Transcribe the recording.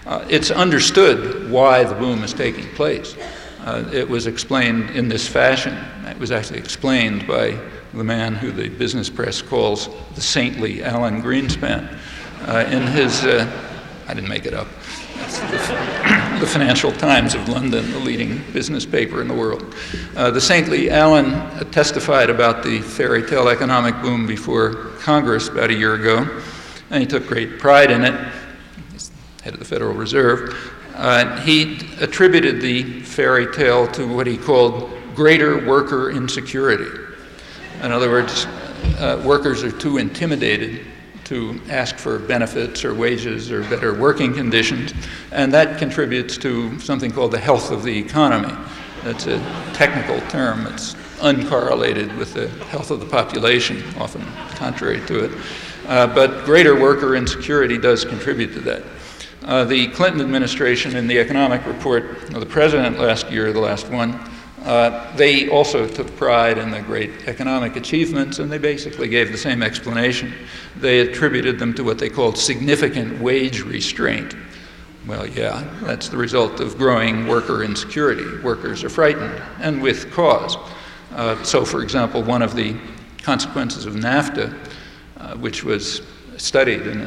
It's understood why the boom is taking place. It was explained in this fashion. It was actually explained by the man who the business press calls the saintly Alan Greenspan in his, I didn't make it up, it's the Financial Times of London, the leading business paper in the world. The saintly Alan testified about the fairy tale economic boom before Congress about a year ago, and he took great pride in it. He's head of the Federal Reserve. He attributed the fairy tale to what he called greater worker insecurity. In other words, workers are too intimidated to ask for benefits or wages or better working conditions, and that contributes to something called the health of the economy. That's a technical term. It's uncorrelated with the health of the population, often contrary to it. But greater worker insecurity does contribute to that. The Clinton administration, in the economic report of the president last year, the last one, they also took pride in the great economic achievements, and they basically gave the same explanation. They attributed them to what they called significant wage restraint. Well, yeah, that's the result of growing worker insecurity. Workers are frightened, and with cause. So, for example, one of the consequences of NAFTA, which was studied in